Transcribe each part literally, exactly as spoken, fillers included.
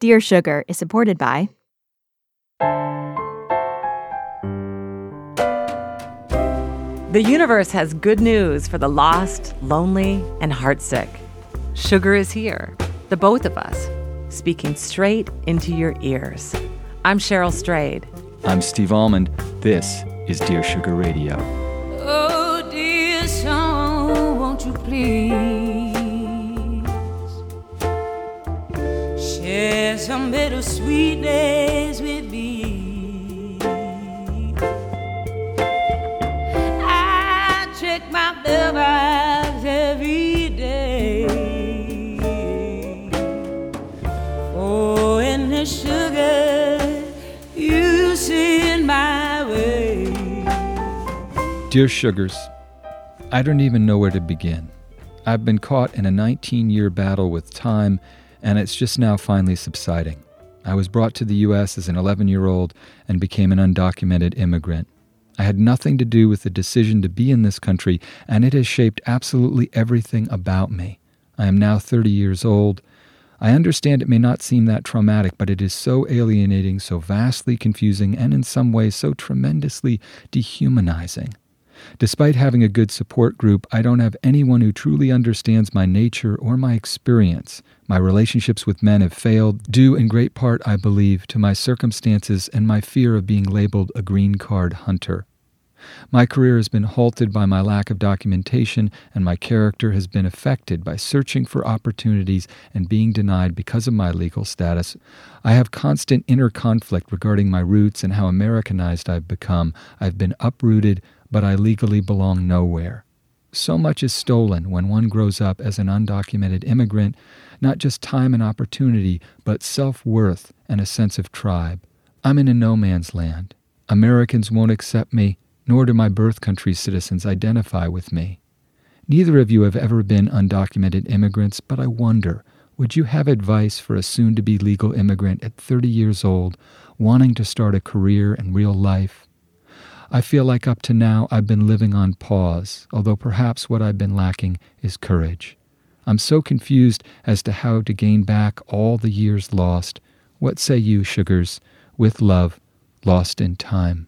Dear Sugar is supported by The universe has good news for the lost, lonely, and heartsick. Sugar is here, the both of us, speaking straight into your ears. I'm Cheryl Strayed. I'm Steve Almond. This is Dear Sugar Radio. Oh, dear song, won't you please share some bittersweet days with me? I check my mailbox every day. Oh, and the sugar you send my way. Dear Sugars, I don't even know where to begin. I've been caught in a nineteen-year battle with time, and it's just now finally subsiding. I was brought to the U S as an eleven-year-old and became an undocumented immigrant. I had nothing to do with the decision to be in this country, and it has shaped absolutely everything about me. I am now thirty years old. I understand it may not seem that traumatic, but it is so alienating, so vastly confusing, and in some ways so tremendously dehumanizing. Despite having a good support group, I don't have anyone who truly understands my nature or my experience. My relationships with men have failed, due in great part, I believe, to my circumstances and my fear of being labeled a green card hunter. My career has been halted by my lack of documentation, and my character has been affected by searching for opportunities and being denied because of my legal status. I have constant inner conflict regarding my roots and how Americanized I've become. I've been uprooted, but I legally belong nowhere. So much is stolen when one grows up as an undocumented immigrant, not just time and opportunity, but self-worth and a sense of tribe. I'm in a no man's land. Americans won't accept me, nor do my birth country's citizens identify with me. Neither of you have ever been undocumented immigrants, but I wonder, would you have advice for a soon-to-be legal immigrant at thirty years old, wanting to start a career and real life? I feel like up to now I've been living on pause, although perhaps what I've been lacking is courage. I'm so confused as to how to gain back all the years lost. What say you, Sugars? With love, lost in time.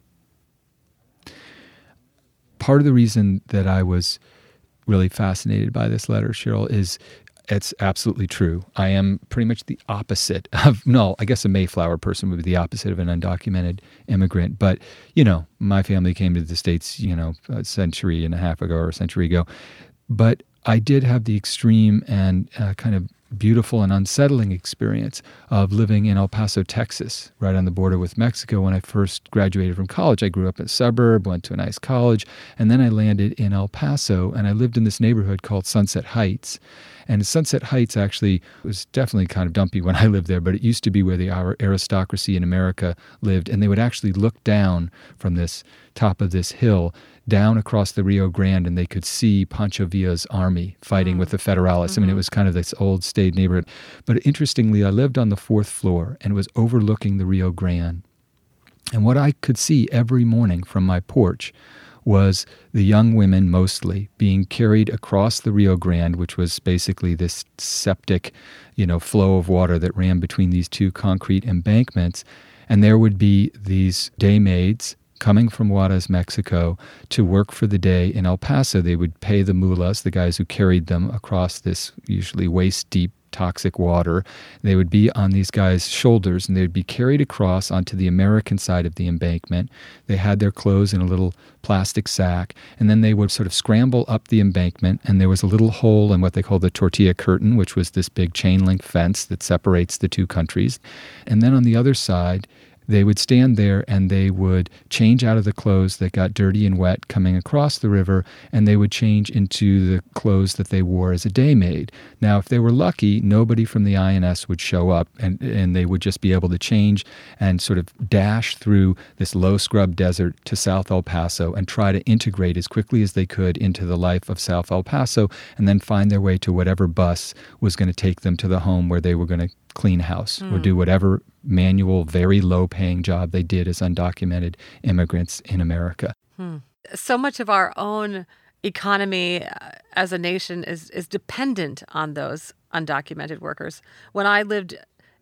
Part of the reason that I was really fascinated by this letter, Cheryl, is it's absolutely true. I am pretty much the opposite of, no, I guess a Mayflower person would be the opposite of an undocumented immigrant. But, you know, my family came to the States, you know, a century and a half ago or a century ago. But I did have the extreme and uh, kind of beautiful and unsettling experience of living in El Paso, Texas, right on the border with Mexico. When I first graduated from college, I grew up in a suburb, went to a nice college, and then I landed in El Paso, and I lived in this neighborhood called Sunset Heights. And Sunset Heights actually was definitely kind of dumpy when I lived there, but it used to be where the aristocracy in America lived, and they would actually look down from this top of this hill down across the Rio Grande, and they could see Pancho Villa's army fighting mm-hmm. with the Federalists. Mm-hmm. I mean, it was kind of this old staid neighborhood. But interestingly, I lived on the fourth floor and was overlooking the Rio Grande. And what I could see every morning from my porch was the young women mostly being carried across the Rio Grande, which was basically this septic, you know, flow of water that ran between these two concrete embankments. And there would be these day maids coming from Juarez, Mexico, to work for the day in El Paso. They would pay the mulas, the guys who carried them across this usually waist-deep toxic water. They would be on these guys' shoulders, and they would be carried across onto the American side of the embankment. They had their clothes in a little plastic sack, and then they would sort of scramble up the embankment, and there was a little hole in what they call the tortilla curtain, which was this big chain-link fence that separates the two countries. And then on the other side, they would stand there and they would change out of the clothes that got dirty and wet coming across the river, and they would change into the clothes that they wore as a day maid. Now, if they were lucky, nobody from the I N S would show up, and, and they would just be able to change and sort of dash through this low-scrub desert to South El Paso and try to integrate as quickly as they could into the life of South El Paso, and then find their way to whatever bus was going to take them to the home where they were going to clean house mm. or do whatever manual, very low-paying job they did as undocumented immigrants in America. Hmm. So much of our own economy uh, as a nation is is dependent on those undocumented workers. When I lived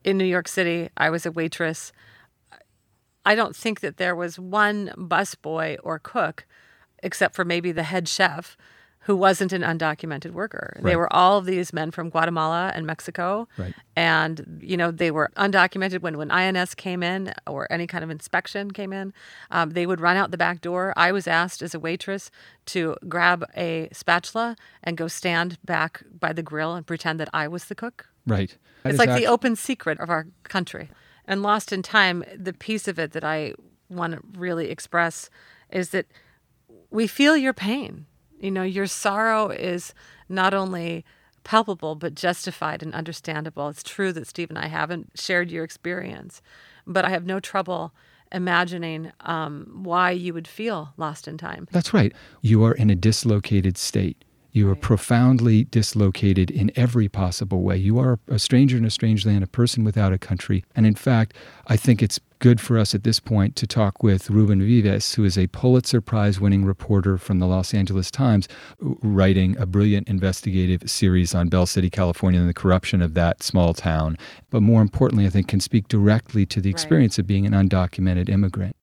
in New York City, I was a waitress. I don't think that there was one busboy or cook, except for maybe the head chef, who wasn't an undocumented worker. They Right. were all of these men from Guatemala and Mexico. Right. And, you know, they were undocumented when, when I N S came in or any kind of inspection came in. Um, they would run out the back door. I was asked as a waitress to grab a spatula and go stand back by the grill and pretend that I was the cook. Right. That It's is like actu- the open secret of our country. And Lost in Time, the piece of it that I want to really express is that we feel your pain. You know, your sorrow is not only palpable, but justified and understandable. It's true that Steve and I haven't shared your experience, but I have no trouble imagining um, why you would feel lost in time. That's right. You are in a dislocated state. You are profoundly dislocated in every possible way. You are a stranger in a strange land, a person without a country. And in fact, I think it's good for us at this point to talk with Ruben Vives, who is a Pulitzer Prize-winning reporter from the Los Angeles Times, writing a brilliant investigative series on Bell City, California, and the corruption of that small town. But more importantly, I think can speak directly to the experience of being an undocumented immigrant.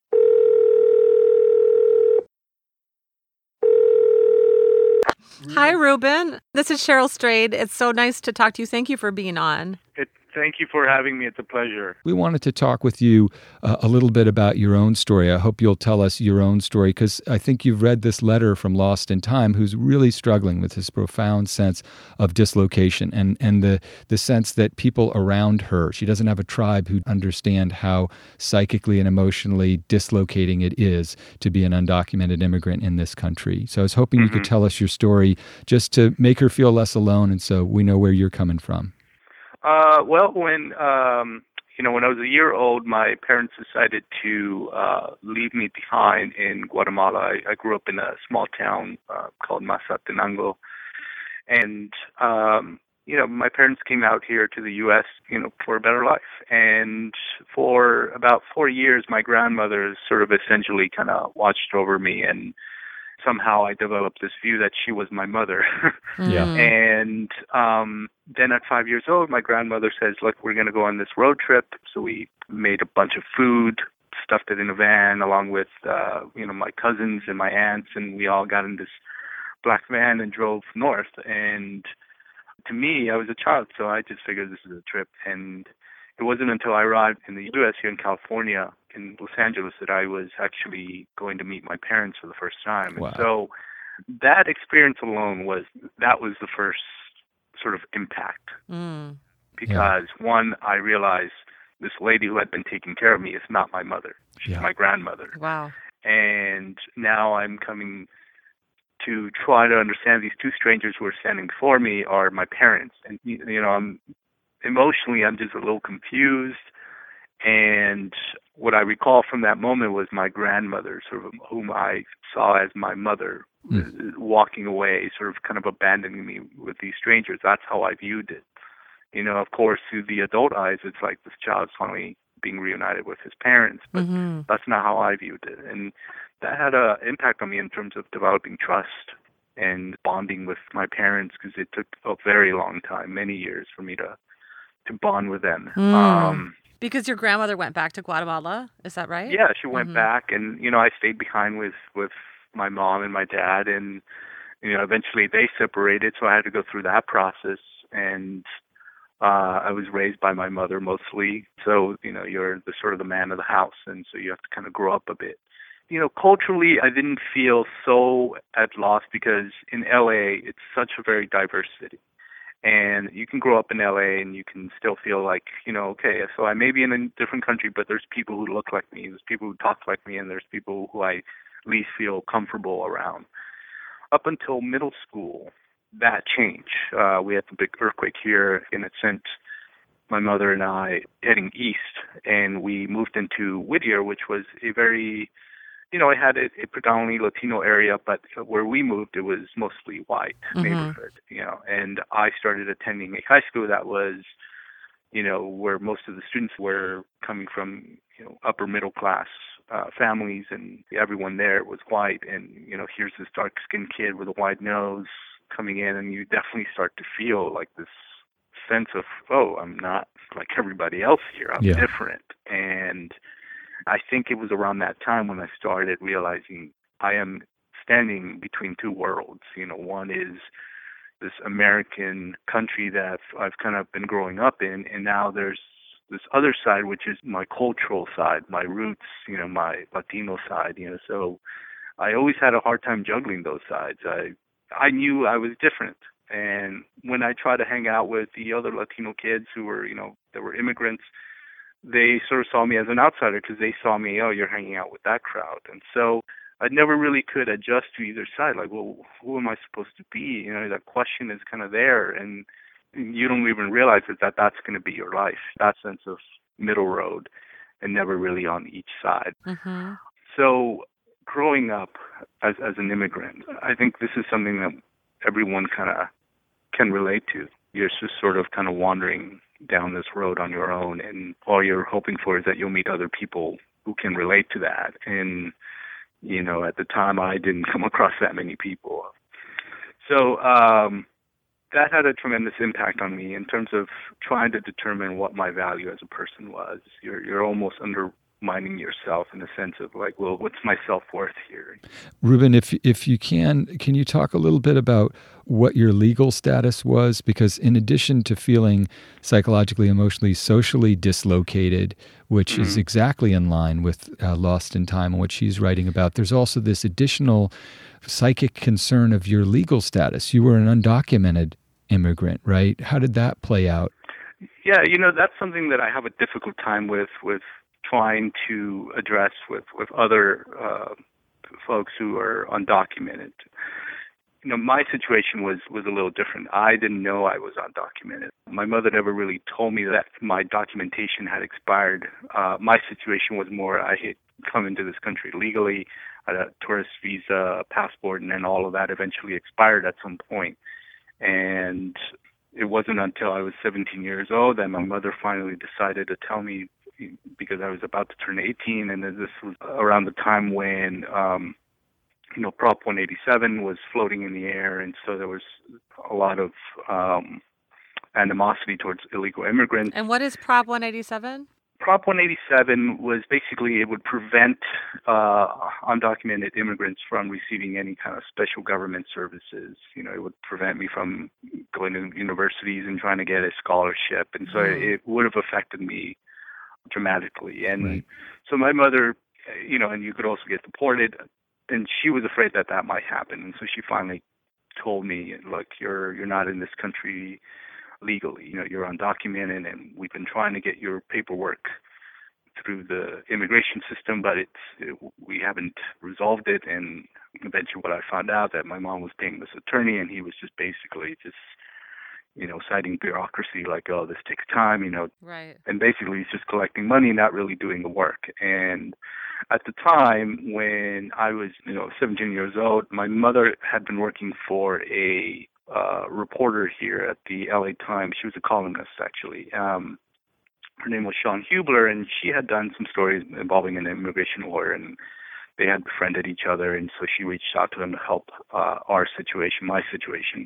Hi, Ruben. This is Cheryl Strayed. It's so nice to talk to you. Thank you for being on. It, thank you for having me. It's a pleasure. We wanted to talk with you uh, a little bit about your own story. I hope you'll tell us your own story, because I think you've read this letter from Lost in Time, who's really struggling with this profound sense of dislocation and, and the, the sense that people around her, she doesn't have a tribe who understand how psychically and emotionally dislocating it is to be an undocumented immigrant in this country. So I was hoping Mm-hmm. you could tell us your story just to make her feel less alone, and so we know where you're coming from. Uh, well, when um, you know, when I was a year old, my parents decided to uh, leave me behind in Guatemala. I, I grew up in a small town uh, called Mazatenango, and um, you know, my parents came out here to the U S, you know, for a better life. And for about four years, my grandmother sort of essentially kind of watched over me, and somehow I developed this view that she was my mother. Yeah. And um, then at five years old, my grandmother says, look, we're going to go on this road trip. So we made a bunch of food, stuffed it in a van along with, uh, you know, my cousins and my aunts, and we all got in this black van and drove north. And to me, I was a child, so I just figured this is a trip. And it wasn't until I arrived in the U S here in California, in Los Angeles, that I was actually going to meet my parents for the first time. Wow. And so that experience alone was, that was the first sort of impact. Mm. Because one, I realized this lady who had been taking care of me is not my mother. She's Yeah. my grandmother. Wow. And now I'm coming to try to understand these two strangers who are standing before me are my parents. And, you know, I'm emotionally, I'm just a little confused. And what I recall from that moment was my grandmother, sort of whom I saw as my mother, Mm. walking away, sort of kind of abandoning me with these strangers. That's how I viewed it. You know, of course, through the adult eyes, it's like this child's finally being reunited with his parents, but Mm-hmm. that's not how I viewed it. And that had an impact on me in terms of developing trust and bonding with my parents, because it took a very long time, many years, for me to to bond with them. Mm. Um, Because your grandmother went back to Guatemala, is that right? yeah, she went Mhm. back, and you know, I stayed behind with with my mom and my dad, and you know, eventually they separated, so I had to go through that process. And uh, I was raised by my mother mostly, so you know, you're the sort of the man of the house, and so you have to kind of grow up a bit. You know, culturally, I didn't feel so at loss, because in L A, it's such a very diverse city. And you can grow up in L A and you can still feel like, you know, okay, so I may be in a different country, but there's people who look like me, there's people who talk like me, and there's people who I at least feel comfortable around. Up until middle school, that changed. Uh, we had the big earthquake here, and it sent my mother and I heading east, and we moved into Whittier, which was a very, you know, it had a, a predominantly Latino area, but where we moved, it was mostly white Mhm. neighborhood, you know. And I started attending a high school that was, you know, where most of the students were coming from, you know, upper middle class uh, families, and everyone there was white. And, you know, here's this dark-skinned kid with a wide nose coming in, and you definitely start to feel like this sense of, oh, I'm not like everybody else here. I'm Yeah. different. And I think it was around that time when I started realizing I am standing between two worlds. You know, one is this American country that I've kind of been growing up in, and now there's this other side, which is my cultural side, my roots, you know, my Latino side, you know. So I always had a hard time juggling those sides. I I knew I was different. And when I tried to hang out with the other Latino kids who were, you know, that were immigrants, they sort of saw me as an outsider because they saw me, oh, you're hanging out with that crowd. And so I never really could adjust to either side. Like, well, who am I supposed to be? You know, that question is kind of there. And you don't even realize that, that that's going to be your life, that sense of middle road and never really on each side. Mm-hmm. So growing up as as an immigrant, I think this is something that everyone kind of can relate to. You're just sort of kind of wandering down this road on your own, and all you're hoping for is that you'll meet other people who can relate to that. And, you know, at the time I didn't come across that many people. So um, that had a tremendous impact on me in terms of trying to determine what my value as a person was. You're you're almost undermining yourself in the sense of like, well, what's my self-worth here? Ruben, if if you can, can you talk a little bit about what your legal status was? Because in addition to feeling psychologically, emotionally, socially dislocated, which mm-hmm. is exactly in line with uh, Lost in Time and what she's writing about, there's also this additional psychic concern of your legal status. You were an undocumented immigrant, right? How did that play out? Yeah, you know, that's something that I have a difficult time with, with trying to address with, with other uh, folks who are undocumented. You know, my situation was, was a little different. I didn't know I was undocumented. My mother never really told me that my documentation had expired. Uh, my situation was more, I had come into this country legally, I had a tourist visa, a passport, and then all of that eventually expired at some point. And it wasn't until I was seventeen years old that my mother finally decided to tell me, because I was about to turn eighteen, and this was around the time when um, you know, Prop one eighty-seven was floating in the air, and so there was a lot of um, animosity towards illegal immigrants. And what is Prop one eighty-seven? Prop one eighty-seven was basically, it would prevent uh, undocumented immigrants from receiving any kind of special government services. You know, it would prevent me from going to universities and trying to get a scholarship, and so mm. it would have affected me dramatically. And right. so my mother, you know, and you could also get deported, and she was afraid that that might happen. And so she finally told me, look, you're you're not in this country legally. You know, you're undocumented, and we've been trying to get your paperwork through the immigration system, but it's it, we haven't resolved it. And eventually what I found out that my mom was paying this attorney, and he was just basically just, you know, citing bureaucracy, like, oh, this takes time, you know. Right. And basically he's just collecting money, not really doing the work. And at the time when I was, you know, seventeen years old, my mother had been working for a uh, reporter here at the L A Times. She was a columnist, actually. Um, her name was Sean Hubler, and she had done some stories involving an immigration lawyer, and they had befriended each other, and so she reached out to them to help uh, our situation, my situation.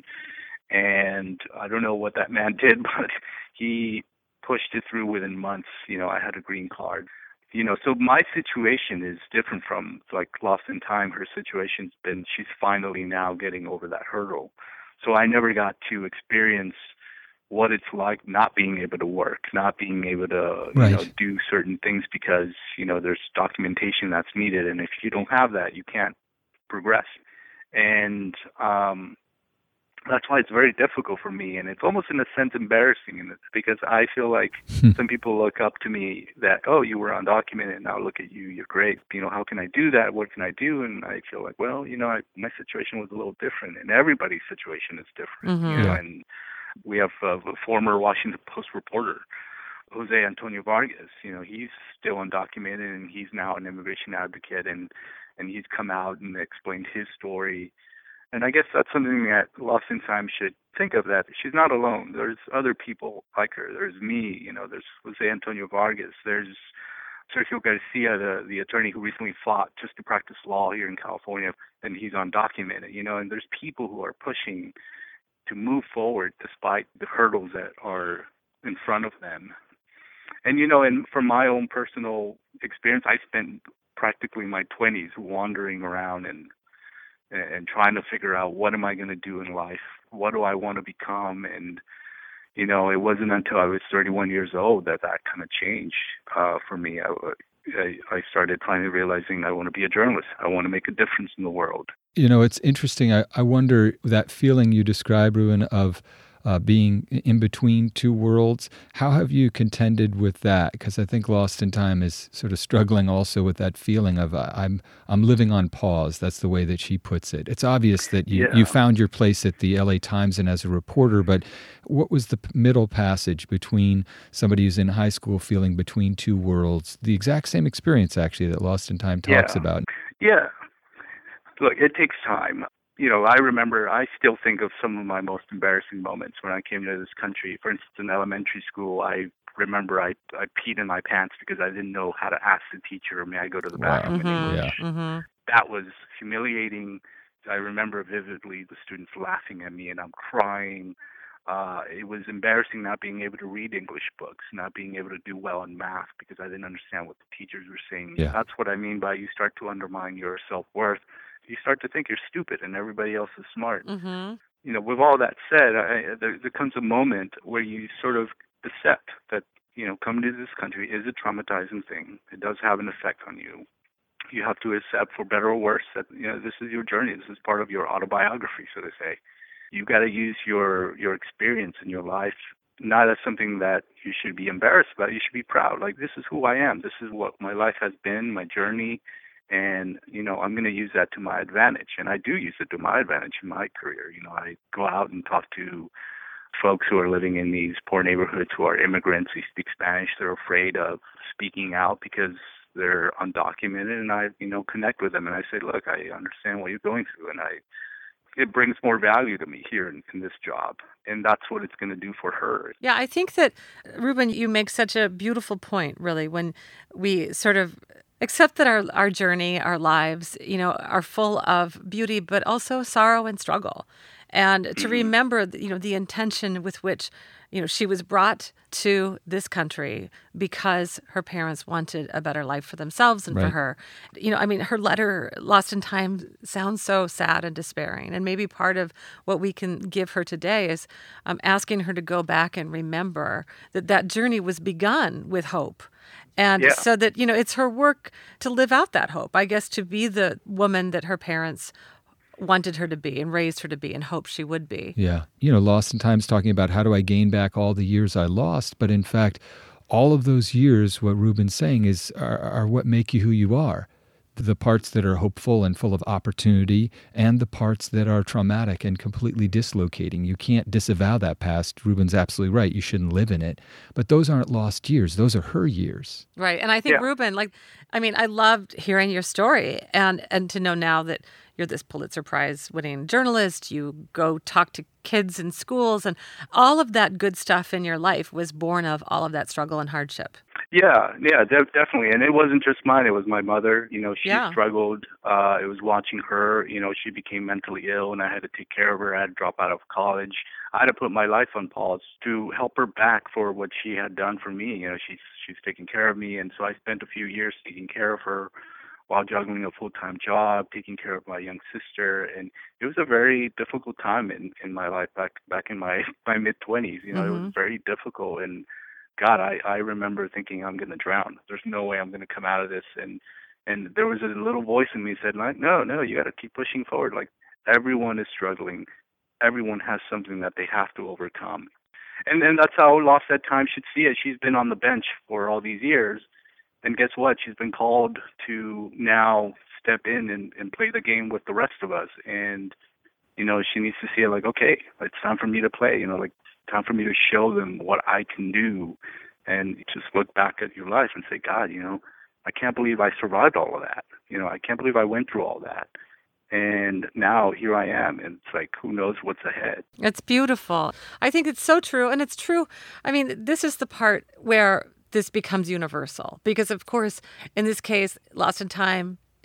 And I don't know what that man did, but he pushed it through within months. You know, I had a green card. You know, so my situation is different from, like, Lost in Time. Her situation's been, she's finally now getting over that hurdle. So I never got to experience what it's like not being able to work, not being able to, right. you know, do certain things because, you know, there's documentation that's needed. And if you don't have that, you can't progress. And, um, that's why it's very difficult for me, and it's almost in a sense embarrassing, in it, because I feel like some people look up to me that, oh, you were undocumented, now look at you, you're great. You know, how can I do that? What can I do? And I feel like, well, you know, I, my situation was a little different, and everybody's situation is different. Mm-hmm. You know, Yeah. and we have uh, a former Washington Post reporter, Jose Antonio Vargas. You know, he's still undocumented, and he's now an immigration advocate, and and he's come out and explained his story. And I guess that's something that Lost in Time should think of, that she's not alone. There's other people like her. There's me, you know, there's Jose Antonio Vargas. There's Sergio Garcia, the, the attorney who recently fought just to practice law here in California, and he's undocumented, you know, and there's people who are pushing to move forward despite the hurdles that are in front of them. And, you know, and from my own personal experience, I spent practically my twenties wandering around and and trying to figure out, what am I going to do in life? What do I want to become? And, you know, it wasn't until I was thirty-one years old that that kind of changed uh, for me. I, I, I started finally realizing I want to be a journalist. I want to make a difference in the world. You know, it's interesting. I, I wonder, that feeling you describe, Ruben, of uh, being in between two worlds, how have you contended with that? Because I think Lost in Time is sort of struggling also with that feeling of uh, I'm I'm living on pause. That's the way that she puts it. It's obvious that you, Yeah. you found your place at the L A Times and as a reporter, but what was the p- middle passage between somebody who's in high school feeling between two worlds? The exact same experience, actually, that Lost in Time talks Yeah. about. Yeah. Look, it takes time. You know, I remember, I still think of some of my most embarrassing moments when I came to this country. For instance, in elementary school, I remember I, I peed in my pants because I didn't know how to ask the teacher, may I go to the Wow. bathroom in Mhm. English. Mhm. That was humiliating. I remember vividly the students laughing at me and I'm crying. Uh, it was embarrassing not being able to read English books, not being able to do well in math because I didn't understand what the teachers were saying. Yeah. That's what I mean by you start to undermine your self-worth. You start to think you're stupid and everybody else is smart. Mhm. You know, with all that said, I, there, there comes a moment where you sort of accept that, you know, coming to this country is a traumatizing thing. It does have an effect on you. You have to accept, for better or worse, that, you know, this is your journey. This is part of your autobiography, so to say. You got to use your your experience in your life not as something that you should be embarrassed about. You should be proud. Like, this is who I am. This is what my life has been, my journey. And, you know, I'm going to use that to my advantage. And I do use it to my advantage in my career. You know, I go out and talk to folks who are living in these poor neighborhoods who are immigrants who speak Spanish. They're afraid of speaking out because they're undocumented. And I, you know, connect with them. And I say, look, I understand what you're going through. And I, it brings more value to me here in, in this job. And that's what it's going to do for her. Yeah, I think that, Ruben, you make such a beautiful point, really, when we sort of accept that our, our journey, our lives, you know, are full of beauty, but also sorrow and struggle. And to remember, you know, the intention with which, you know, she was brought to this country because her parents wanted a better life for themselves and Right. for her. You know, I mean, her letter, Lost in Time, sounds so sad and despairing. And maybe part of what we can give her today is um, asking her to go back and remember that that journey was begun with hope. And Yeah. so that, you know, it's her work to live out that hope, I guess, to be the woman that her parents wanted her to be and raised her to be and hoped she would be. Yeah. You know, Lost in Time's talking about how do I gain back all the years I lost, but in fact, all of those years, what Ruben's saying is, are, are what make you who you are. The parts that are hopeful and full of opportunity and the parts that are traumatic and completely dislocating. You can't disavow that past. Ruben's absolutely right. You shouldn't live in it. But those aren't lost years. Those are her years. Right. And I think, Yeah. Ruben, like, I mean, I loved hearing your story and, and to know now that you're this Pulitzer Prize winning journalist. You go talk to kids in schools and all of that good stuff in your life was born of all of that struggle and hardship. Yeah, yeah, de- definitely. And it wasn't just mine. It was my mother. You know, she Yeah. struggled. Uh, it was watching her. You know, she became mentally ill, and I had to take care of her. I had to drop out of college. I had to put my life on pause to help her back for what she had done for me. You know, she's she's taking care of me, and so I spent a few years taking care of her while juggling a full-time job, taking care of my young sister. And it was a very difficult time in, in my life back back in my, my mid-twenties. You know, it was very difficult. And God, I, I remember thinking I'm going to drown. There's no way I'm going to come out of this. And and there was a little voice in me that said, like, no, no, you got to keep pushing forward. Like, everyone is struggling. Everyone has something that they have to overcome. And and that's how Lost at Time should see it. She's been on the bench for all these years. And guess what? She's been called to now step in and, and play the game with the rest of us. And, you know, she needs to see it like, okay, it's time for me to play. You know, like, time for me to show them what I can do. And just look back at your life and say, God, you know, I can't believe I survived all of that. You know, I can't believe I went through all that. And now here I am. And it's like, who knows what's ahead. It's beautiful. I think it's so true. And it's true. I mean, this is the part where this becomes universal because, of course, in this case, Lost in Time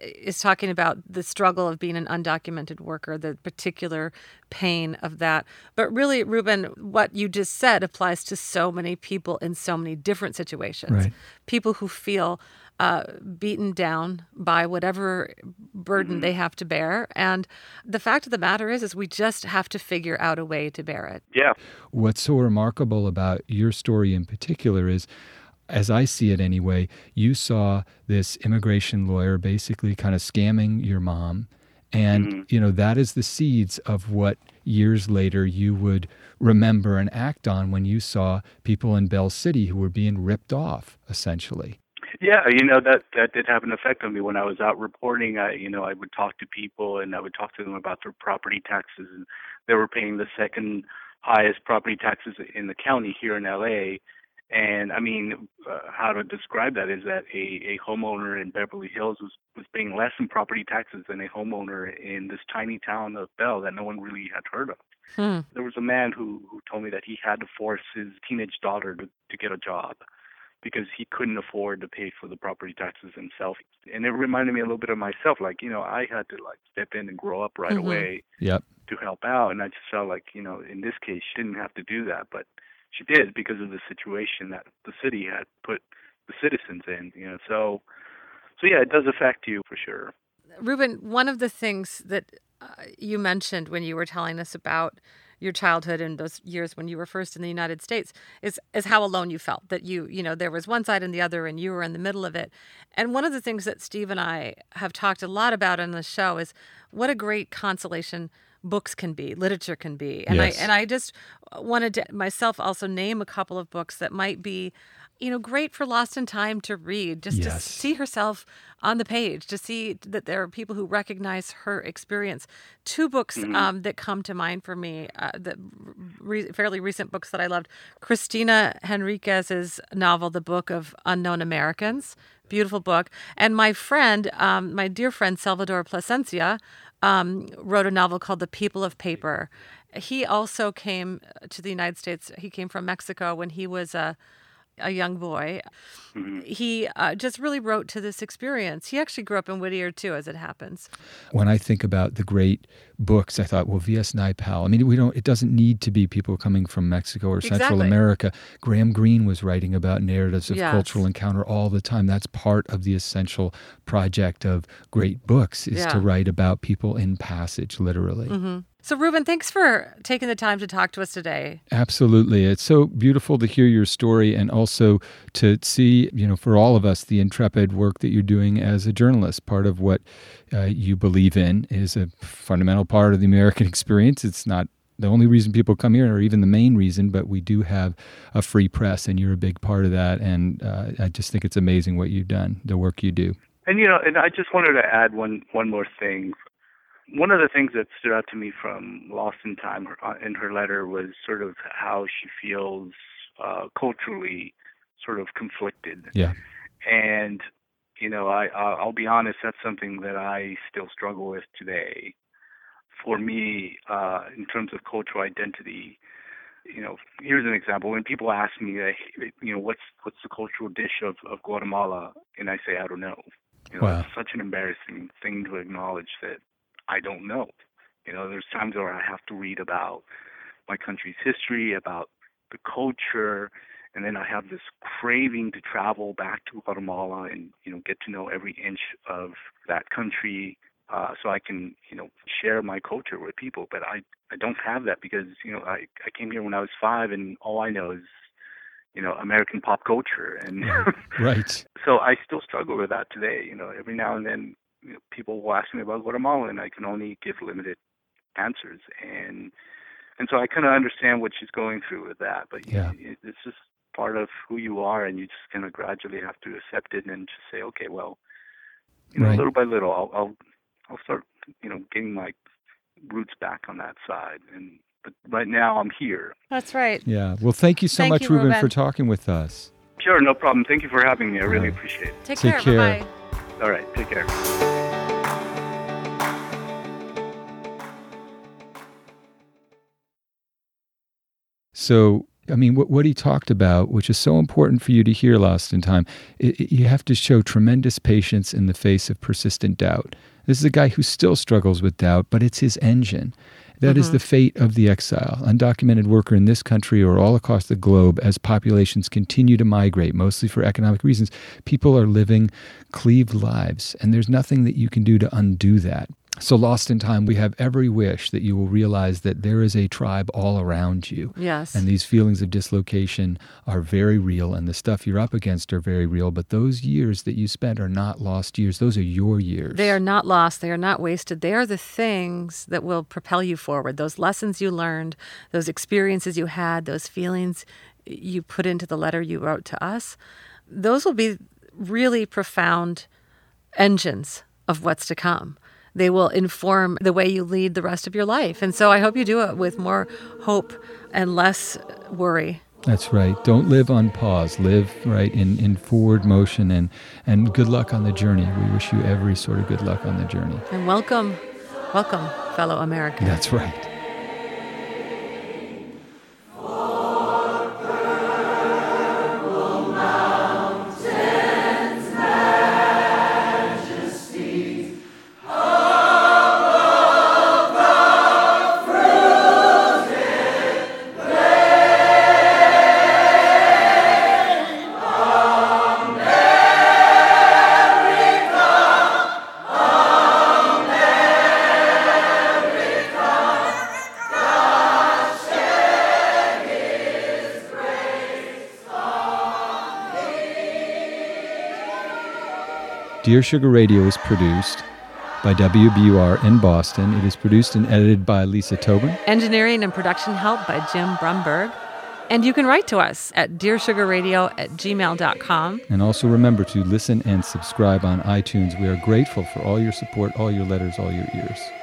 is talking about the struggle of being an undocumented worker, the particular pain of that. But really, Ruben, what you just said applies to so many people in so many different situations. Right. People who feel uh, beaten down by whatever burden Mm-hmm. they have to bear. And the fact of the matter is, is we just have to figure out a way to bear it. Yeah. What's so remarkable about your story in particular is, as I see it anyway, you saw this immigration lawyer basically kind of scamming your mom. And, Mm-hmm. you know, that is the seeds of what years later you would remember and act on when you saw people in Bell City who were being ripped off, essentially. Yeah, you know, that that did have an effect on me when I was out reporting. I, you know, I would talk to people and I would talk to them about their property taxes, and they were paying the second highest property taxes in the county here in L A. And I mean, uh, how to describe that is that a, a homeowner in Beverly Hills was, was paying less in property taxes than a homeowner in this tiny town of Bell that no one really had heard of. Hmm. There was a man who, who told me that he had to force his teenage daughter to, to get a job because he couldn't afford to pay for the property taxes himself. And it reminded me a little bit of myself. Like, you know, I had to like step in and grow up right Mhm. away Yep. to help out. And I just felt like, you know, in this case, she didn't have to do that, but she did because of the situation that the city had put the citizens in, you know. So, so yeah, it does affect you for sure. Ruben, one of the things that uh, you mentioned when you were telling us about your childhood and those years when you were first in the United States is is how alone you felt, that you, you know, there was one side and the other and you were in the middle of it. And one of the things that Steve and I have talked a lot about on the show is what a great consolation books can be, literature can be. And Yes. I and I just wanted to myself also name a couple of books that might be, you know, great for Lost in Time to read, just to Yes. see herself on the page, to see that there are people who recognize her experience. Two books um, that come to mind for me, uh, the re- fairly recent books that I loved. Christina Henriquez's novel, The Book of Unknown Americans, beautiful book. And my friend, um, my dear friend Salvador Plasencia, um, wrote a novel called The People of Paper. He also came to the United States. He came from Mexico when he was a a young boy. He uh, just really wrote to this experience. He actually grew up in Whittier, too, as it happens. When I think about the great books, I thought, well, V S Naipaul. I mean, we don't. It doesn't need to be people coming from Mexico or Central Exactly. America. Graham Greene was writing about narratives of Yes. cultural encounter all the time. That's part of the essential project of great books, is Yeah. to write about people in passage, literally. So, Ruben, thanks for taking the time to talk to us today. Absolutely. It's so beautiful to hear your story and also to see, you know, for all of us, the intrepid work that you're doing as a journalist. Part of what uh, you believe in is a fundamental part of the American experience. It's not the only reason people come here or even the main reason, but we do have a free press and you're a big part of that. And uh, I just think it's amazing what you've done, the work you do. And, you know, and I just wanted to add one, one more thing. One of the things that stood out to me from Lost in Time uh, in her letter was sort of how she feels uh, culturally sort of conflicted. Yeah. And, you know, I, I'll be honest, that's something that I still struggle with today. For me, uh, in terms of cultural identity, you know, here's an example. When people ask me, uh, you know, what's what's the cultural dish of, of Guatemala, and I say, I don't know. You know, Wow. it's such an embarrassing thing to acknowledge that I don't know. You know, there's times where I have to read about my country's history, about the culture, and then I have this craving to travel back to Guatemala and, you know, get to know every inch of that country uh, so I can, you know, share my culture with people. But I, I don't have that because, you know, I, I came here when I was five and all I know is, you know, American pop culture. And Right. so I still struggle with that today. You know, every now and then, you know, people will ask me about Guatemala, and I can only give limited answers, and and so I kind of understand what she's going through with that. But Yeah. it, it's just part of who you are, and you just kind of gradually have to accept it and just say, okay, well, you know, Right. little by little, I'll, I'll I'll start, you know, getting my roots back on that side. And but right now, I'm here. That's right. Yeah. Well, thank you so Thank much, you, Ruben, Ruben. for talking with us. Sure, no problem. Thank you for having me. I really All right. appreciate it. Take, Take care. care. Bye-bye. All right, take care. So I mean, what, what he talked about, which is so important for you to hear, Lost in Time, it, it, you have to show tremendous patience in the face of persistent doubt. This is a guy who still struggles with doubt, but it's his engine. That mm-hmm. is the fate of the exile, undocumented worker in this country or all across the globe as populations continue to migrate, mostly for economic reasons. People are living cleaved lives, and there's nothing that you can do to undo that. So Lost in Time, we have every wish that you will realize that there is a tribe all around you. Yes. And these feelings of dislocation are very real, and the stuff you're up against are very real. But those years that you spent are not lost years. Those are your years. They are not lost. They are not wasted. They are the things that will propel you forward. Those lessons you learned, those experiences you had, those feelings you put into the letter you wrote to us, those will be really profound engines of what's to come. They will inform the way you lead the rest of your life. And so I hope you do it with more hope and less worry. That's right. Don't live on pause. Live right in, in forward motion, and, and good luck on the journey. We wish you every sort of good luck on the journey. And welcome, welcome, fellow Americans. That's right. Dear Sugar Radio is produced by W B U R in Boston. It is produced and edited by Lisa Tobin. Engineering and production help by Jim Brumberg. And you can write to us at dearsugarradio at gmail dot com. And also remember to listen and subscribe on iTunes. We are grateful for all your support, all your letters, all your ears.